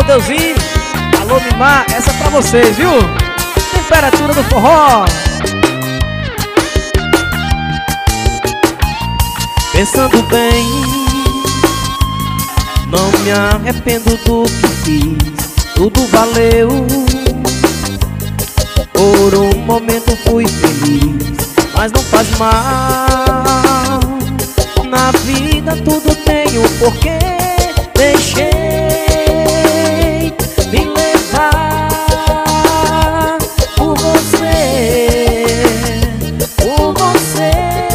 Alô, Deusinho, alô, Mimar, essa é pra vocês, viu? Temperatura do forró. Pensando bem, não me arrependo do que fiz, tudo valeu. Por um momento fui feliz, mas não faz mal. Na vida tudo tem um porquê. Deixei me levar por você, por você.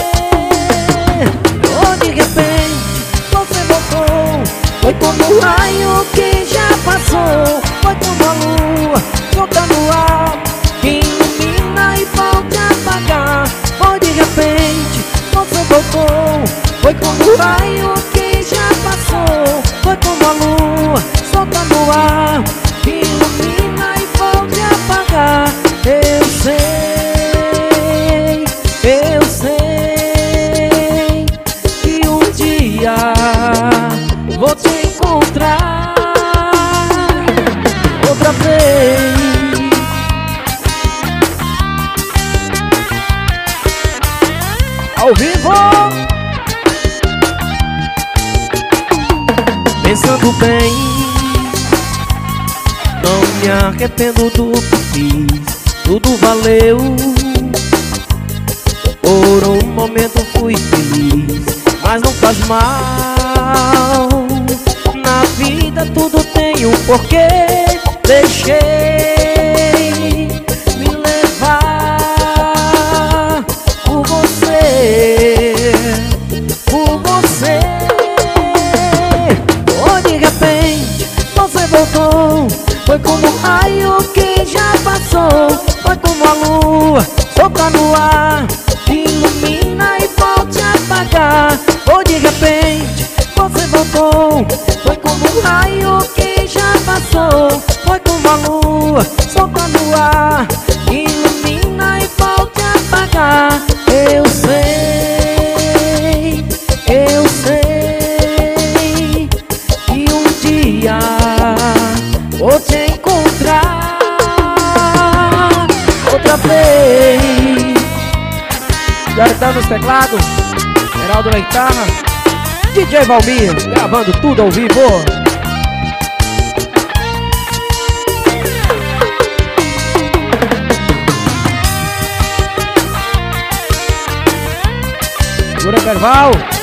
Oh, de repente você voltou, foi como um raio que já passou, foi como a lua solta no ar, que ilumina e volta a apagar. Oh, de repente você voltou, foi como um raio que já passou, foi como a lua solta no ar, que ilumina e volta a apagar. Eu sei que um dia vou te encontrar outra vez. Ao vivo. Pensando bem, não me arrependo do que fiz, tudo valeu. Por um momento fui feliz, mas não faz mal. Na vida tudo tem um porquê. Deixei me levar por você, por você. Oh, de repente você voltou, foi como um raio que já passou, foi como a lua solta no ar, que ilumina e volta a apagar. Oh, de repente você voltou, foi como um raio que já passou, foi como a lua solta no ar, que ilumina e volta a apagar. Eu sei que um dia vou te encontrar outra vez. Jaretão nos teclados, Geraldo na guitarra, DJ Valmir, gravando tudo ao vivo. Segura, Carval.